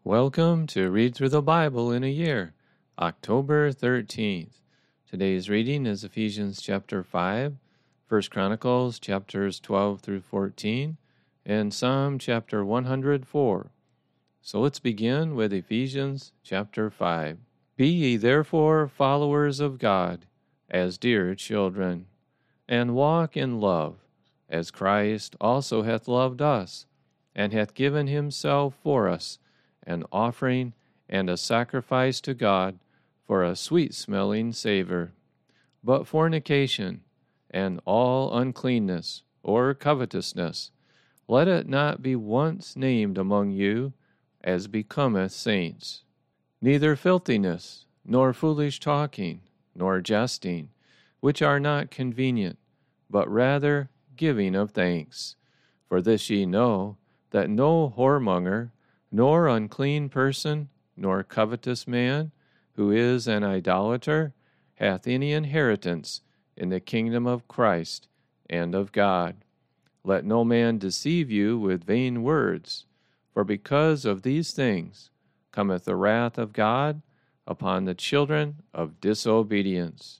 Welcome to Read Through the Bible in a Year, October 13th. Today's reading is Ephesians chapter 5, 1 Chronicles chapters 12 through 14, and Psalm chapter 104. So let's begin with Ephesians chapter 5. Be ye therefore followers of God, as dear children, and walk in love, as Christ also hath loved us, and hath given himself for us, an offering and a sacrifice to God for a sweet-smelling savor. But fornication and all uncleanness or covetousness, let it not be once named among you, as becometh saints. Neither filthiness, nor foolish talking, nor jesting, which are not convenient, but rather giving of thanks. For this ye know, that no whoremonger, nor unclean person, nor covetous man, who is an idolater, hath any inheritance in the kingdom of Christ and of God. Let no man deceive you with vain words, for because of these things cometh the wrath of God upon the children of disobedience.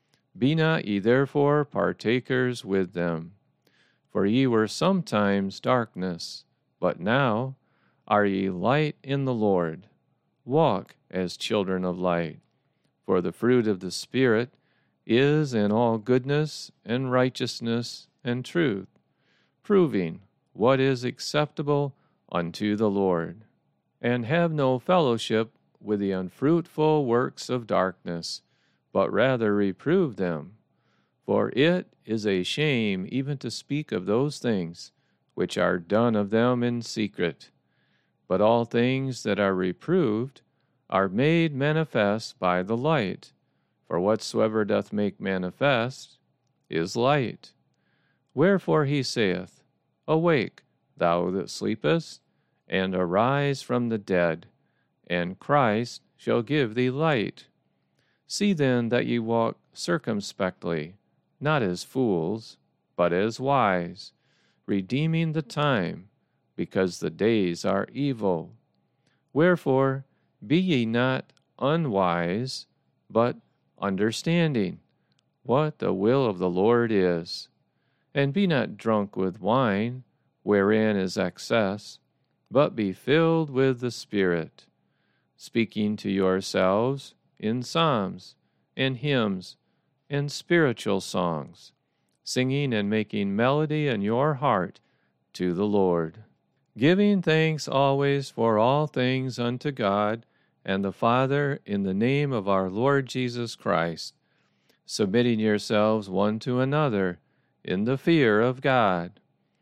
Be not ye therefore partakers with them. For ye were sometimes darkness, but now are ye light in the Lord? Walk as children of light. For the fruit of the Spirit is in all goodness and righteousness and truth, proving what is acceptable unto the Lord. And have no fellowship with the unfruitful works of darkness, but rather reprove them. For it is a shame even to speak of those things which are done of them in secret. But all things that are reproved are made manifest by the light. For whatsoever doth make manifest is light. Wherefore he saith, Awake, thou that sleepest, and arise from the dead, and Christ shall give thee light. See then that ye walk circumspectly, not as fools, but as wise, redeeming the time, because the days are evil. Wherefore, be ye not unwise, but understanding what the will of the Lord is. And be not drunk with wine, wherein is excess, but be filled with the Spirit, speaking to yourselves in psalms and hymns and spiritual songs, singing and making melody in your heart to the Lord, giving thanks always for all things unto God and the Father in the name of our Lord Jesus Christ, submitting yourselves one to another in the fear of God.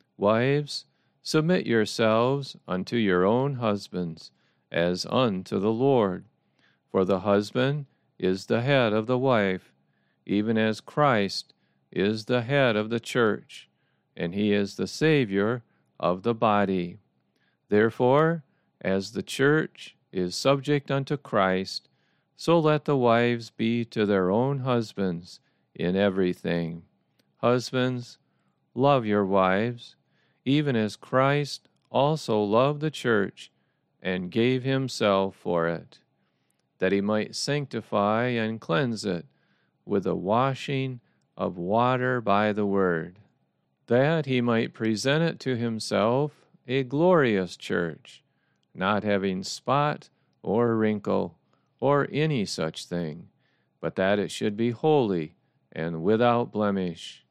Wives, submit yourselves unto your own husbands, as unto the Lord. For the husband is the head of the wife, even as Christ is the head of the church, and he is the Savior of the body. Therefore, as the church is subject unto Christ, so let the wives be to their own husbands in everything. Husbands, love your wives, even as Christ also loved the church and gave himself for it, that he might sanctify and cleanse it with the washing of water by the word, that he might present it to himself a glorious church, not having spot or wrinkle or any such thing, but that it should be holy and without blemish.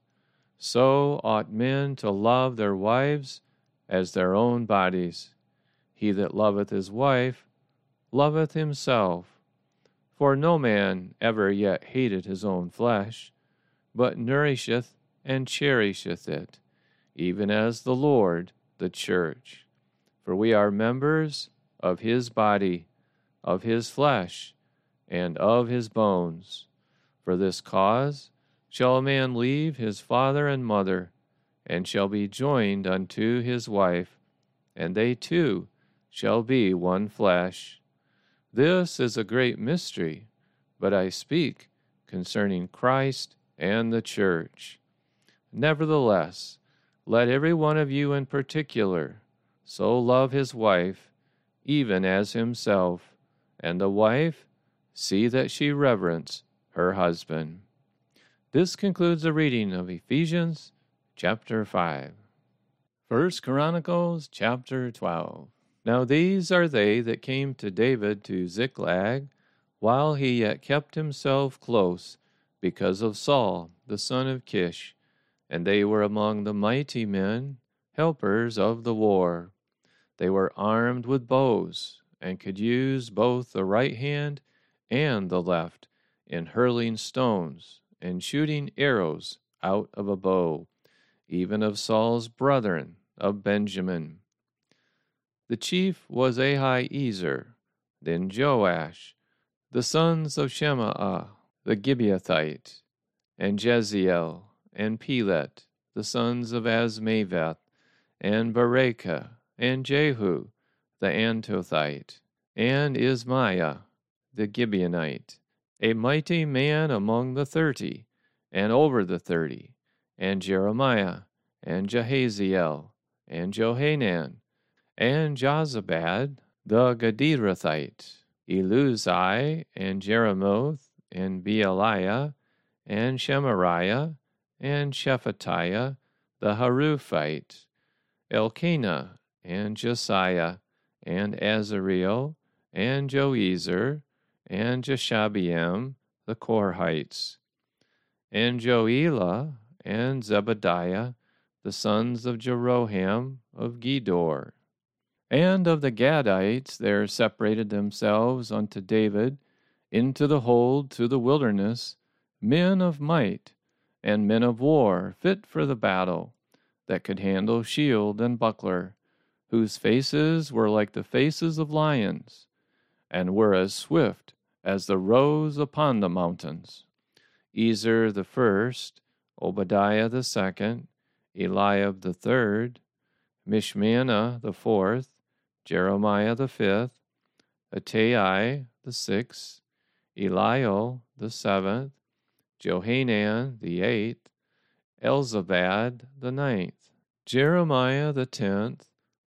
So ought men to love their wives as their own bodies. He that loveth his wife loveth himself. For no man ever yet hated his own flesh, but nourisheth and cherisheth it, even as the Lord the church. For we are members of his body, of his flesh, and of his bones. For this cause shall a man leave his father and mother, and shall be joined unto his wife, and they two shall be one flesh. This is a great mystery, but I speak concerning Christ and the church. Nevertheless, let every one of you in particular so love his wife, even as himself, and the wife, see that she reverence her husband. This concludes the reading of Ephesians chapter 5. 1 Chronicles chapter 12. Now these are they that came to David to Ziklag, while he yet kept himself close, because of Saul the son of Kish, and they were among the mighty men, helpers of the war. They were armed with bows, and could use both the right hand and the left in hurling stones and shooting arrows out of a bow, even of Saul's brethren of Benjamin. The chief was Ahiezer, then Joash, the sons of Shemaah the Gibeathite, and Jeziel, and Pelet, the sons of Azmaveth, and Berekah, and Jehu, the Antothite, and Ismaiah, the Gibeonite, a mighty man among the 30, and over the 30, and Jeremiah, and Jahaziel, and Johanan, and Jozabad, the Gederathite, Eluzai, and Jeremoth, and Bealiah, and Shemariah, and Shephatiah, the Haruphite, Elkanah, and Josiah, and Azareel, and Joezer, and Jeshabeam, the Korhites, and Joelah, and Zebadiah, the sons of Jeroham of Gedor. And of the Gadites there separated themselves unto David into the hold to the wilderness men of might, and men of war fit for the battle, that could handle shield and buckler, whose faces were like the faces of lions, and were as swift as the roes upon the mountains. Ezer the first, Obadiah the second, Eliab the third, Mishmannah the fourth, Jeremiah the fifth, Attai the sixth, Eliel the seventh, Johanan the eighth, Elzabad the ninth, Jeremiah the 10th,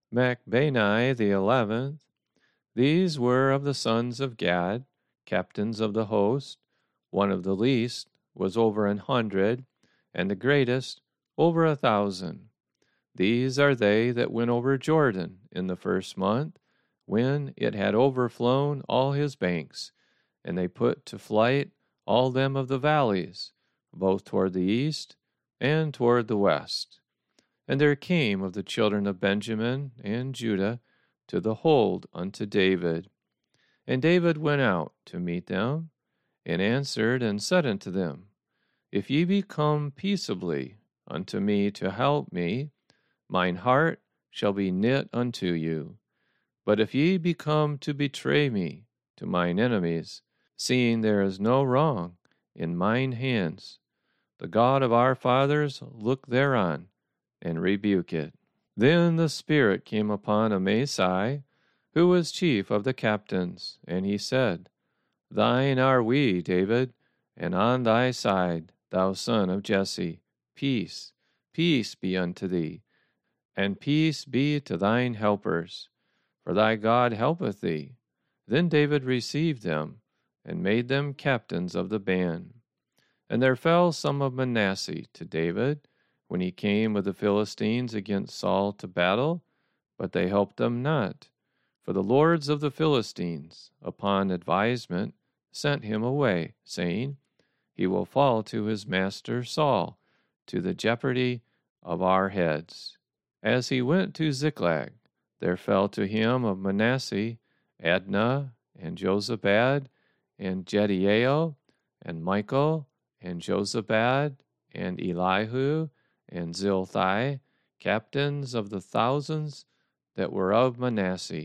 Machbani the 11th. These were of the sons of Gad, captains of the host. One of the least was over 100, and the greatest over 1,000. These are they that went over Jordan in the first month, when it had overflown all his banks, and they put to flight all them of the valleys, both toward the east and toward the west. And there came of the children of Benjamin and Judah to the hold unto David. And David went out to meet them, and answered and said unto them, If ye be come peaceably unto me to help me, mine heart shall be knit unto you. But if ye be come to betray me to mine enemies, seeing there is no wrong in mine hands, the God of our fathers look thereon, and rebuke it. Then the Spirit came upon Amasai, who was chief of the captains, and he said, Thine are we, David, and on thy side, thou son of Jesse. Peace, peace be unto thee, and peace be to thine helpers, for thy God helpeth thee. Then David received them, and made them captains of the band. And there fell some of Manasseh to David, when he came with the Philistines against Saul to battle, but they helped them not. For the lords of the Philistines, upon advisement, sent him away, saying, He will fall to his master Saul, to the jeopardy of our heads. As he went to Ziklag, there fell to him of Manasseh Adnah, and Jozabad, and Jediael, and Michael, and Jozabad, and Elihu, and Zilthai, captains of the thousands that were of Manasseh.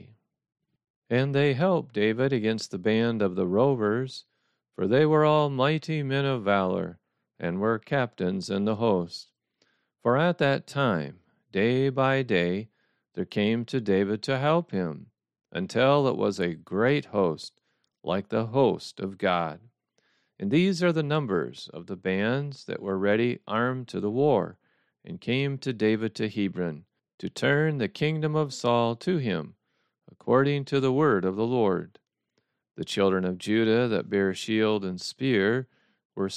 And they helped David against the band of the rovers, for they were all mighty men of valor, and were captains in the host. For at that time, day by day, there came to David to help him, until it was a great host, like the host of God. And these are the numbers of the bands that were ready armed to the war, and came to David to Hebron, to turn the kingdom of Saul to him, according to the word of the Lord. The children of Judah that bear shield and spear were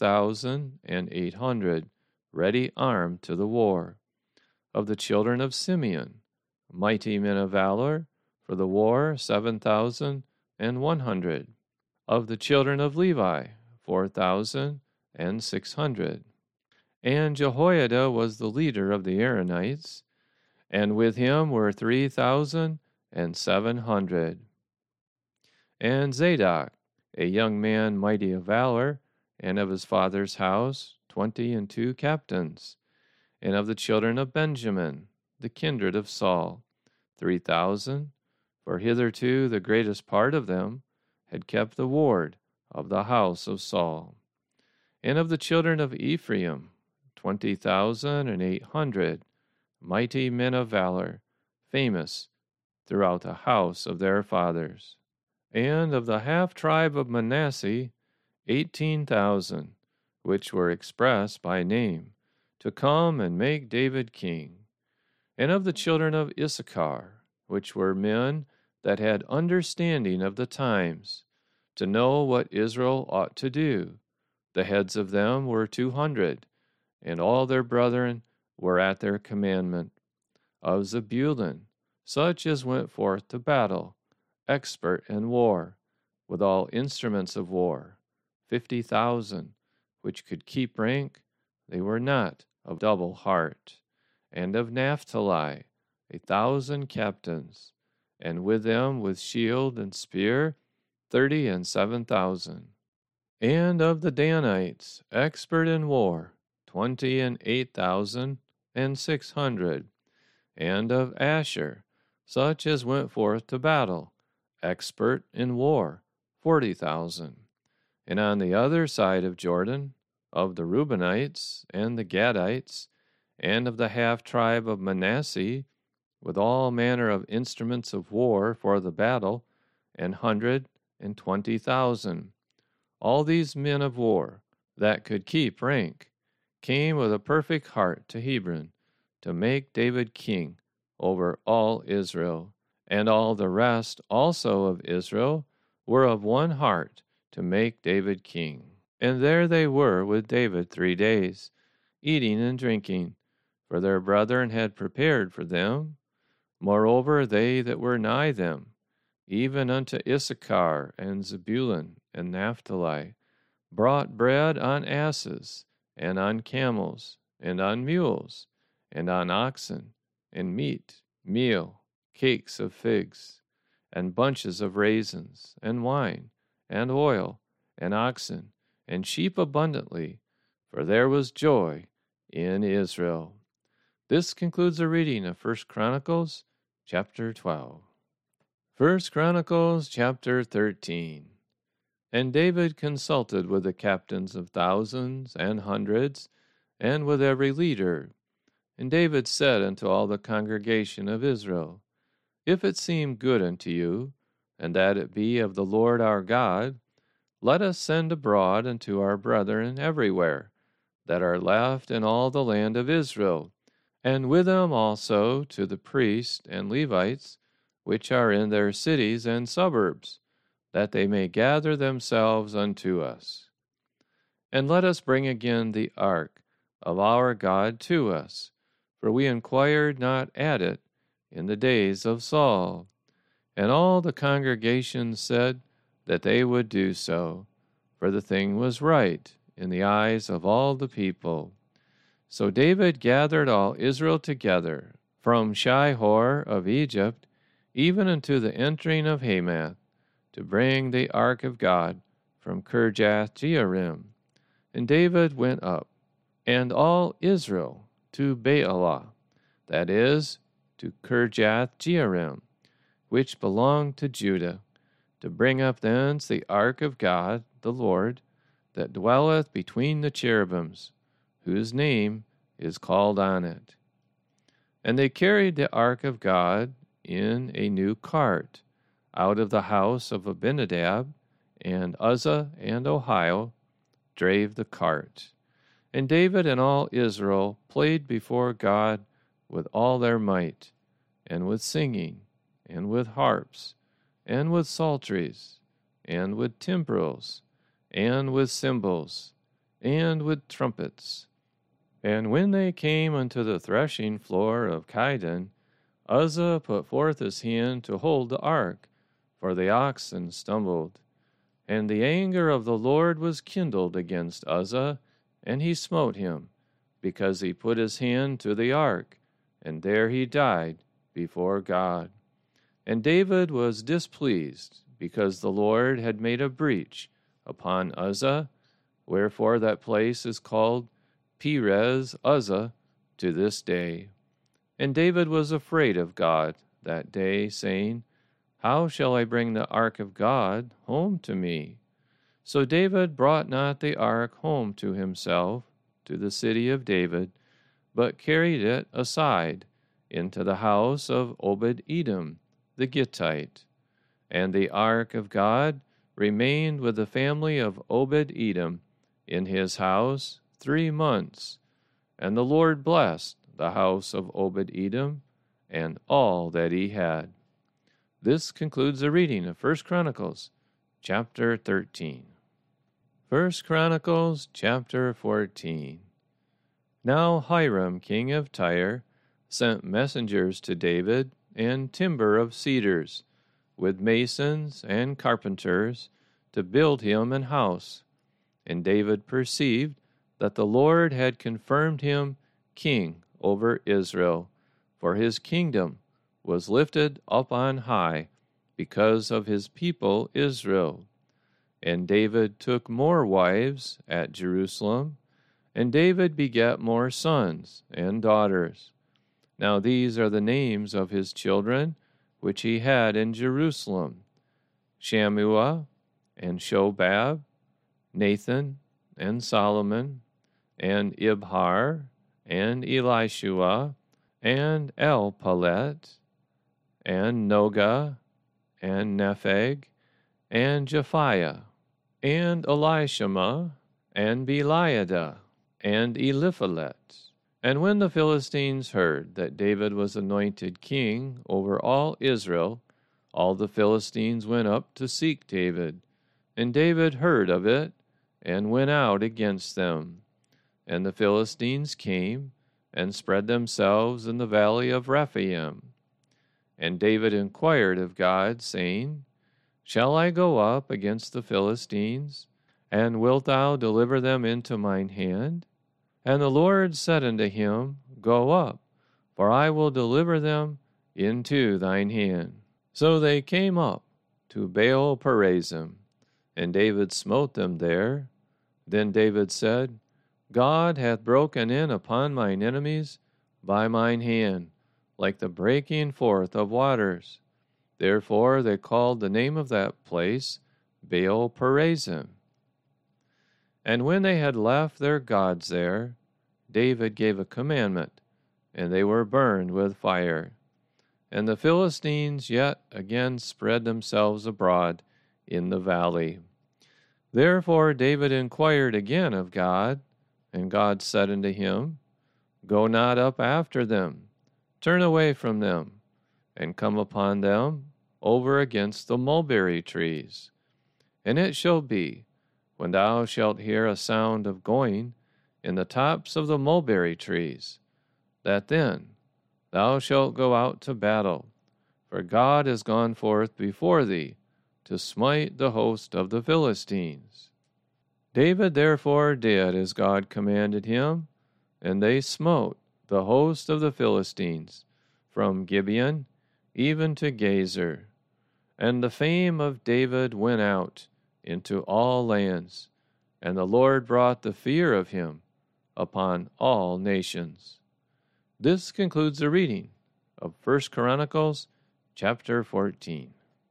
6,800, ready armed to the war. Of the children of Simeon, mighty men of valor, for the war 7,100. Of the children of Levi, 4,600. And Jehoiada was the leader of the Aaronites, and with him were 3,700. And Zadok, a young man mighty of valor, and of his father's house 22 captains. And of the children of Benjamin, the kindred of Saul, 3,000, for hitherto the greatest part of them had kept the ward of the house of Saul. And of the children of Ephraim, 20,800, mighty men of valor, famous throughout the house of their fathers. And of the half tribe of Manasseh, 18,000, which were expressed by name, to come and make David king. And of the children of Issachar, which were men that had understanding of the times, to know what Israel ought to do, the heads of them were 200, and all their brethren were at their commandment. Of Zebulun, such as went forth to battle, expert in war, with all instruments of war, 50,000, which could keep rank, they were not of double heart. And of Naphtali, 1,000 captains, and with them with shield and spear, 37,000. And of the Danites, expert in war, 28,600. And of Asher, such as went forth to battle, expert in war, 40,000. And on the other side of Jordan, of the Reubenites and the Gadites, and of the half tribe of Manasseh, with all manner of instruments of war for the battle, 120,000. All these men of war that could keep rank came with a perfect heart to Hebron to make David king over all Israel. And all the rest also of Israel were of one heart to make David king. And there they were with David 3 days, eating and drinking, for their brethren had prepared for them. Moreover, they that were nigh them, even unto Issachar and Zebulun and Naphtali, brought bread on asses, and on camels, and on mules, and on oxen, and meat, meal, cakes of figs, and bunches of raisins, and wine, and oil, and oxen, and sheep abundantly, for there was joy in Israel. This concludes the reading of 1 Chronicles chapter 12. 1 Chronicles chapter 13. And David consulted with the captains of thousands and hundreds, and with every leader. And David said unto all the congregation of Israel, If it seem good unto you, and that it be of the Lord our God, let us send abroad unto our brethren everywhere, that are left in all the land of Israel, and with them also to the priests and Levites, which are in their cities and suburbs, that they may gather themselves unto us. And let us bring again the ark of our God to us, for we inquired not at it in the days of Saul. And all the congregation said that they would do so, for the thing was right in the eyes of all the people. So David gathered all Israel together, from Shihor of Egypt, even unto the entering of Hamath, to bring the ark of God from Kirjath-jearim. And David went up, and all Israel, to Baalah, that is, to Kirjath-jearim, which belonged to Judah, to bring up thence the ark of God, the Lord, that dwelleth between the cherubims, whose name is called on it. And they carried the ark of God in a new cart out of the house of Abinadab, and Uzzah and Ohio drave the cart. And David and all Israel played before God with all their might, and with singing, and with harps, and with psalteries, and with timbrels, and with cymbals, and with trumpets. And when they came unto the threshing floor of Chidon, Uzzah put forth his hand to hold the ark, for the oxen stumbled. And the anger of the Lord was kindled against Uzzah, and he smote him, because he put his hand to the ark, and there he died before God. And David was displeased, because the Lord had made a breach upon Uzzah, wherefore that place is called Perez Uzzah to this day. And David was afraid of God that day, saying, How shall I bring the ark of God home to me? So David brought not the ark home to himself, to the city of David, but carried it aside into the house of Obed-Edom the Gittite. And the ark of God remained with the family of Obed-Edom in his house 3 months. And the Lord blessed the house of Obed-Edom and all that he had. This concludes the reading of 1 Chronicles chapter 13. 1 Chronicles chapter 14. Now Hiram king of Tyre sent messengers to David and timber of cedars, with masons and carpenters, to build him an house. And David perceived that the Lord had confirmed him king over Israel, for his kingdom was lifted up on high because of his people Israel. And David took more wives at Jerusalem, and David begat more sons and daughters. Now these are the names of his children, which he had in Jerusalem: Shammua, and Shobab, Nathan, and Solomon, and Ibhar, and Elishua, and Elpalet, and Noga, and Nepheg, and Japhiah, and Elishama, and Beliada, and Eliphalet. And when the Philistines heard that David was anointed king over all Israel, all the Philistines went up to seek David. And David heard of it, and went out against them. And the Philistines came, and spread themselves in the valley of Rephaim. And David inquired of God, saying, Shall I go up against the Philistines? And wilt thou deliver them into mine hand? And the Lord said unto him, Go up, for I will deliver them into thine hand. So they came up to Baal Perazim, and David smote them there. Then David said, God hath broken in upon mine enemies by mine hand, like the breaking forth of waters. Therefore they called the name of that place Baal Perazim. And when they had left their gods there, David gave a commandment, and they were burned with fire. And the Philistines yet again spread themselves abroad in the valley. Therefore David inquired again of God, and God said unto him, Go not up after them, turn away from them, and come upon them over against the mulberry trees. And it shall be, when thou shalt hear a sound of going in the tops of the mulberry trees, that then thou shalt go out to battle, for God is gone forth before thee to smite the host of the Philistines. David therefore did as God commanded him, and they smote the host of the Philistines from Gibeon even to Gezer. And the fame of David went out into all lands, and the Lord brought the fear of him upon all nations. This concludes the reading of 1 Chronicles chapter 14.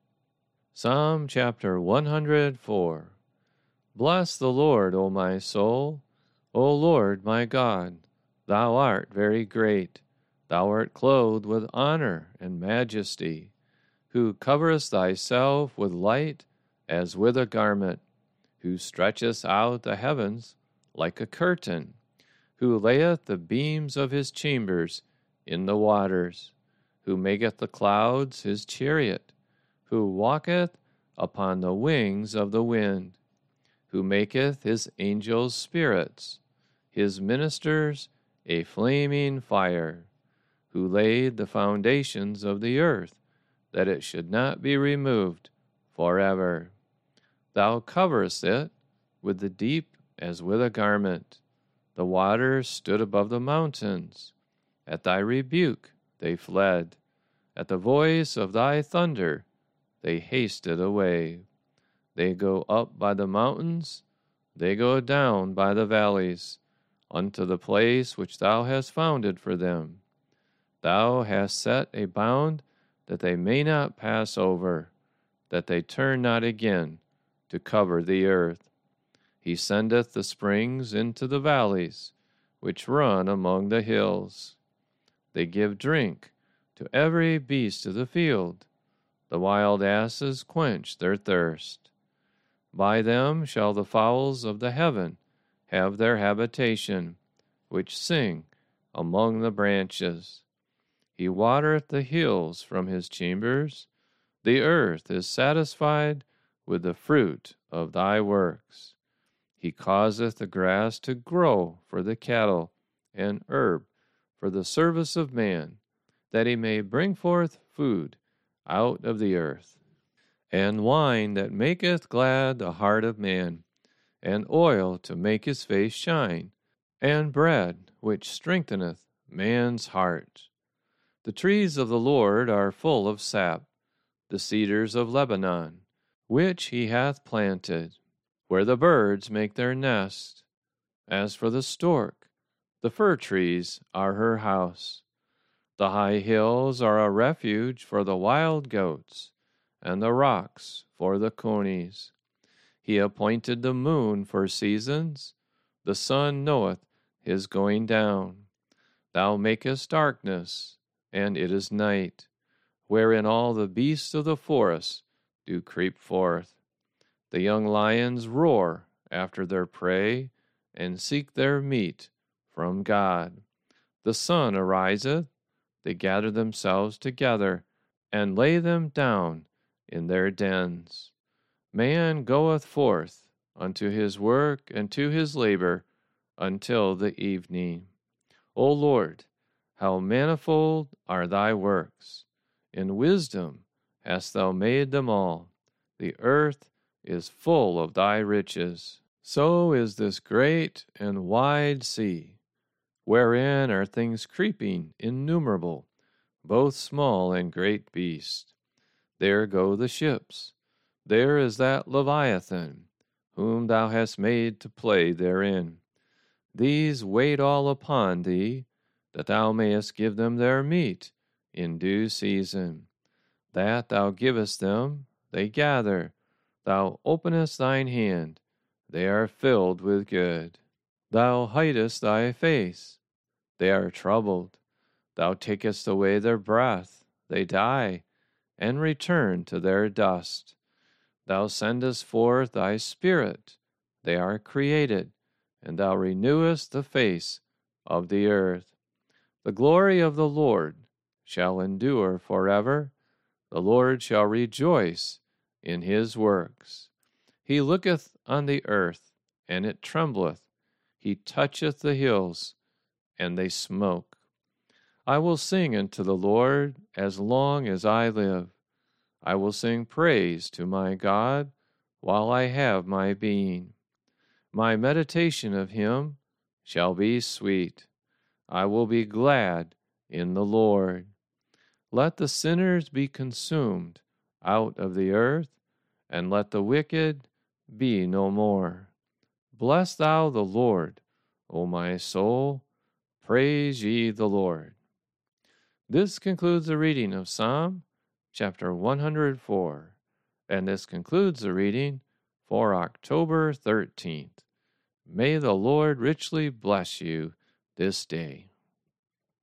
Psalm chapter 104. Bless the Lord, O my soul. O Lord my God, thou art very great. Thou art clothed with honor and majesty, who coverest thyself with light as with a garment, who stretchest out the heavens like a curtain, who layeth the beams of his chambers in the waters, who maketh the clouds his chariot, who walketh upon the wings of the wind, who maketh his angels spirits, his ministers a flaming fire, who laid the foundations of the earth, that it should not be removed forever. Thou coverest it with the deep as with a garment. The waters stood above the mountains. At thy rebuke they fled. At the voice of thy thunder they hasted away. They go up by the mountains, they go down by the valleys, unto the place which thou hast founded for them. Thou hast set a bound that they may not pass over, that they turn not again to cover the earth. He sendeth the springs into the valleys, which run among the hills. They give drink to every beast of the field. The wild asses quench their thirst. By them shall the fowls of the heaven have their habitation, which sing among the branches. He watereth the hills from his chambers. The earth is satisfied with the fruit of thy works. He causeth the grass to grow for the cattle, and herb for the service of man, that he may bring forth food out of the earth, and wine that maketh glad the heart of man, and oil to make his face shine, and bread which strengtheneth man's heart. The trees of the Lord are full of sap, the cedars of Lebanon, which he hath planted, where the birds make their nest. As for the stork, the fir trees are her house. The high hills are a refuge for the wild goats, and the rocks for the conies. He appointed the moon for seasons. The sun knoweth his going down. Thou makest darkness, and it is night, wherein all the beasts of the forest do creep forth. The young lions roar after their prey, and seek their meat from God. The sun ariseth, they gather themselves together, and lay them down in their dens. Man goeth forth unto his work and to his labor until the evening. O Lord, how manifold are thy works! In wisdom hast thou made them all. The earth is full of thy riches. So is this great and wide sea, wherein are things creeping innumerable, both small and great beasts. There go the ships. There is that Leviathan, whom thou hast made to play therein. These wait all upon thee, that thou mayest give them their meat in due season. That thou givest them, they gather. Thou openest thine hand, they are filled with good. Thou hidest thy face, they are troubled. Thou takest away their breath, they die, and return to their dust. Thou sendest forth thy Spirit, they are created, and thou renewest the face of the earth. The glory of the Lord shall endure forever. The Lord shall rejoice in his works. He looketh on the earth, and it trembleth. He toucheth the hills, and they smoke. I will sing unto the Lord as long as I live. I will sing praise to my God while I have my being. My meditation of him shall be sweet. I will be glad in the Lord. Let the sinners be consumed out of the earth, and let the wicked be no more. Bless thou the Lord, O my soul. Praise ye the Lord. This concludes the reading of Psalm chapter 104, and this concludes the reading for October 13th. May the Lord richly bless you this day.